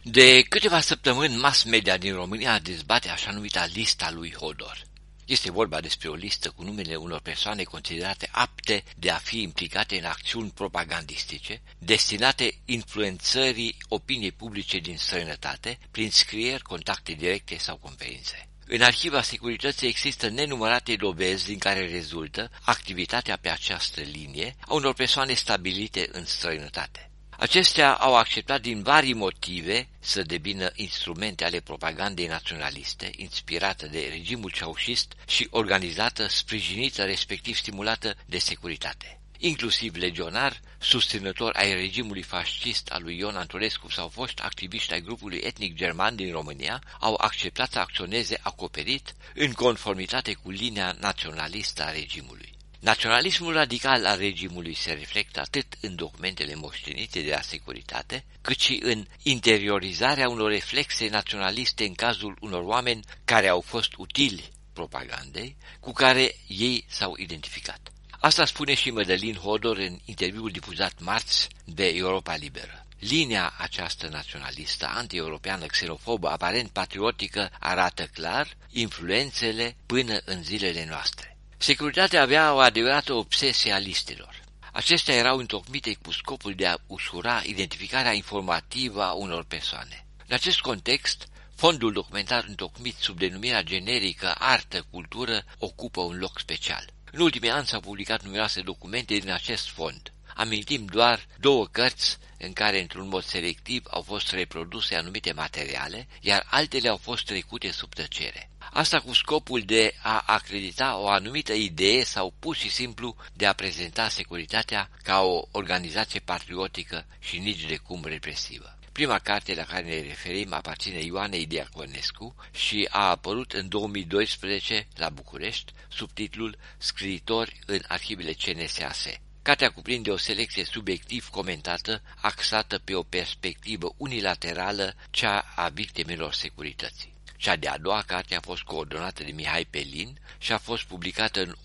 De câteva săptămâni, mass media din România dezbate așa numita lista lui Hodor. Este vorba despre o listă cu numele unor persoane considerate apte de a fi implicate în acțiuni propagandistice, destinate influențării opiniei publice din străinătate, prin scrieri, contacte directe sau conferințe. În arhiva securității există nenumărate dovezi din care rezultă activitatea pe această linie a unor persoane stabilite în străinătate. Acestea au acceptat din vari motive să devină instrumente ale propagandei naționaliste, inspirată de regimul ceaușist și organizată, sprijinită, respectiv stimulată de securitate. Inclusiv legionari, susținători ai regimului fascist al lui Ion Antonescu sau foști activiști ai grupului etnic german din România au acceptat să acționeze acoperit în conformitate cu linia naționalistă a regimului. Naționalismul radical al regimului se reflectă atât în documentele moștenite de la securitate, cât și în interiorizarea unor reflexe naționaliste în cazul unor oameni care au fost utili propagandei, cu care ei s-au identificat. Asta spune și Mădălin Hodor în interviul difuzat marți de Europa Liberă. Linia aceasta naționalistă, anti-europeană, xenofobă, aparent patriotică, arată clar influențele până în zilele noastre. Securitatea avea o adevărată obsesie a listelor. Acestea erau întocmite cu scopul de a ușura identificarea informativă a unor persoane. În acest context, fondul documentar întocmit sub denumirea generică Artă-Cultură ocupă un loc special. În ultimii ani s-au publicat numeroase documente din acest fond. Amintim doar 2 cărți în care, într-un mod selectiv, au fost reproduse anumite materiale, iar altele au fost trecute sub tăcere. Asta cu scopul de a acredita o anumită idee sau pur și simplu de a prezenta securitatea ca o organizație patriotică și nici de cum represivă. Prima carte la care ne referim aparține Ioanei Diaconescu și a apărut în 2012 la București sub titlul Scriitori în arhivele CNSAS. Cartea cuprinde o selecție subiectiv comentată, axată pe o perspectivă unilaterală, cea a victimelor securității. Cea de-a doua carte a fost coordonată de Mihai Pelin și a fost publicată în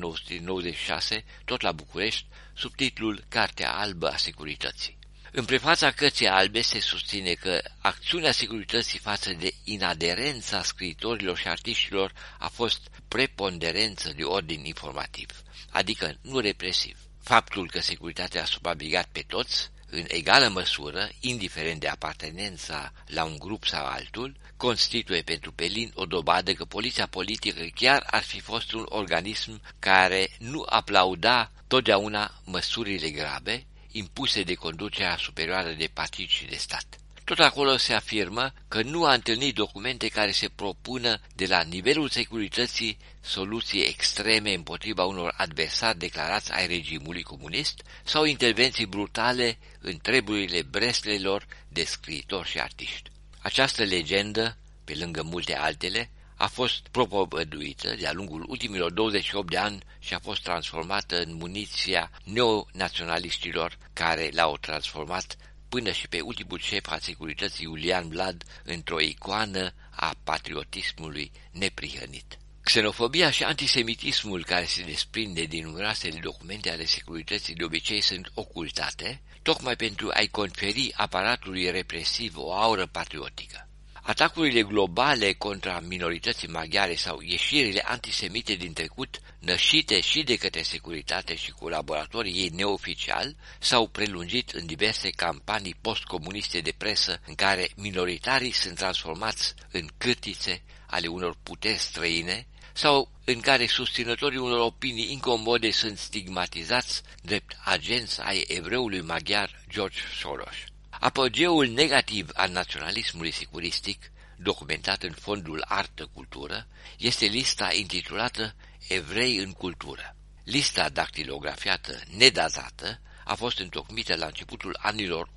1996, tot la București, sub titlul Cartea albă a securității. În prefața cărții albe se susține că acțiunea securității față de inaderența scriitorilor și artiștilor a fost preponderență de ordin informativ, adică nu represiv. Faptul că securitatea a subavegat pe toți, în egală măsură, indiferent de apartenența la un grup sau altul, constituie pentru Pelin o dovadă că poliția politică chiar ar fi fost un organism care nu aplauda totdeauna măsurile grave impuse de conducerea superioară de partid și de stat. Tot acolo se afirmă că nu a întâlnit documente care se propună de la nivelul securității soluții extreme împotriva unor adversari declarați ai regimului comunist sau intervenții brutale în treburile breslelor de scriitori și artiști. Această legendă, pe lângă multe altele, a fost propovăduită de-a lungul ultimilor 28 de ani și a fost transformată în muniția neonaționaliștilor care l-au transformat până și pe ultimul șef al securității Iulian Vlad într-o icoană a patriotismului neprihănit. Xenofobia și antisemitismul care se desprinde din numeroasele documente ale securității de obicei sunt ocultate, tocmai pentru a-i conferi aparatului represiv o aură patriotică. Atacurile globale contra minorității maghiare sau ieșirile antisemite din trecut, nășite și de către securitate și colaboratorii ei neoficiali, s-au prelungit în diverse campanii postcomuniste de presă în care minoritarii sunt transformați în cârtițe ale unor puteri străine sau în care susținătorii unor opinii incomode sunt stigmatizați drept agenți ai evreului maghiar George Soros. Apogeul negativ al naționalismului securistic, documentat în fondul Artă-Cultură, este lista intitulată Evrei în cultură. Lista dactilografiată nedazată a fost întocmită la începutul anilor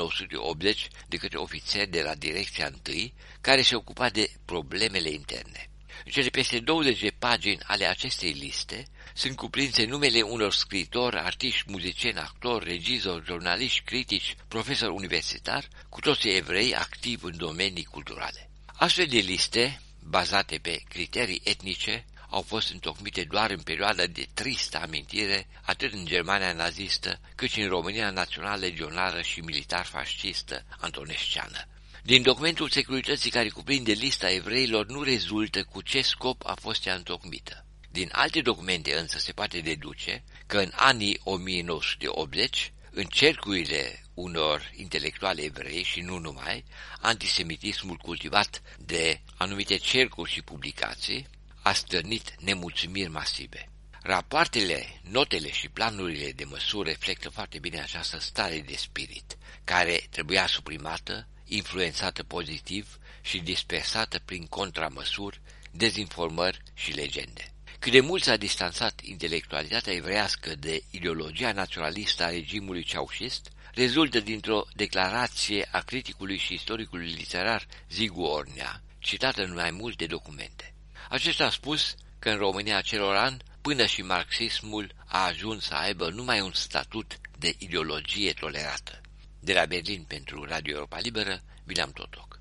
1980 de către ofițeri de la Direcția 1, care se ocupa de problemele interne. În cele peste 20 de pagini ale acestei liste sunt cuprinse numele unor scriitori, artiști, muzicieni, actori, regizori, jurnaliști, critici, profesori universitari, cu toții evrei activi în domenii culturale. Astfel de liste, bazate pe criterii etnice, au fost întocmite doar în perioada de tristă amintire, atât în Germania nazistă, cât și în România național legionară și militar fascistă antonesceană. Din documentul securității care cuprinde lista evreilor nu rezultă cu ce scop a fost ea întocmită. Din alte documente însă se poate deduce că în anii 1980, în cercurile unor intelectuali evrei și nu numai, antisemitismul cultivat de anumite cercuri și publicații a stârnit nemulțumiri masive. Rapoartele, notele și planurile de măsură reflectă foarte bine această stare de spirit, care trebuia suprimată, influențată pozitiv și dispersată prin contramăsuri, dezinformări și legende. Cât de mult s-a distanțat intelectualitatea evreiască de ideologia naționalistă a regimului ceaușist, rezultă dintr-o declarație a criticului și istoricului literar Zigu Ornea, citată în mai multe documente. Acesta a spus că în România acelor ani, până și marxismul a ajuns să aibă numai un statut de ideologie tolerată. De la Berlin pentru Radio Europa Liberă, William Totoc.